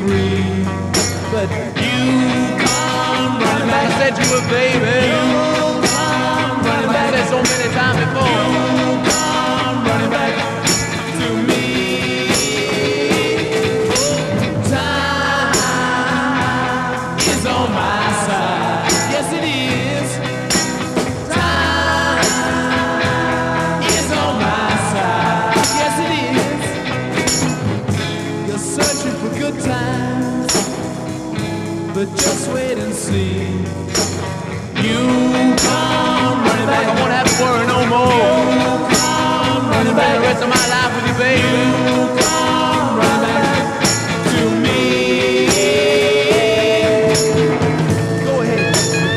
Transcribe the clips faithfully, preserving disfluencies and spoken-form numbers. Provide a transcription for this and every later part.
free. But you come running back. I said you were, baby. You come running back. I said so many times before. You come running back to me. Time is on my side. Yes, it is. Time is on my side. Yes, it is. You're searching for good times, but just wait and see. You come running back. I won't have to worry no more. You come running back. The rest of my life with you, baby. You come running back to me. Go ahead.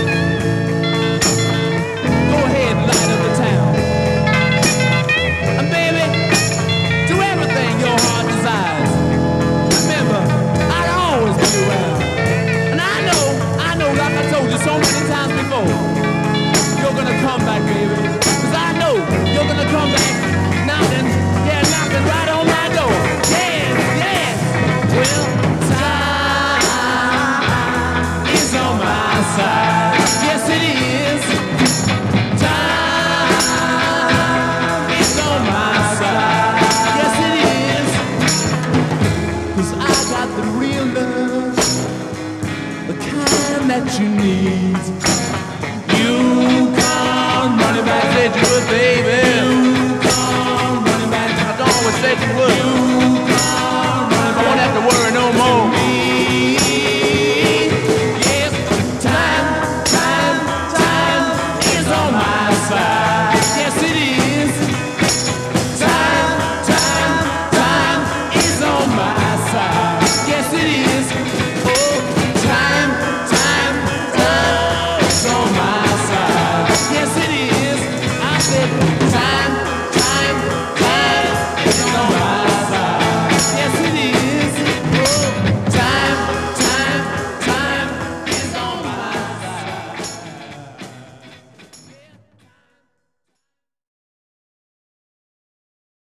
Go ahead, light of the town. And baby, do everything your heart desires. Remember, I'll always be around. And I know, I know, like I told you so many times before, you're gonna come back, baby. Cause I know you're gonna come back knocking, yeah, knocking right on my door. Yes, yes. Well, time is on my side. Yes, it is. Time is on my side. Yes, it is. Cause I got the real love, the kind that you need. You come running back, said you would, baby. You come running back. I always said you would. You come running back. I won't have to worry no more. Yes, time, time, time is on my side. Yes, it is. Time, time, time is on my side. Yes, it is.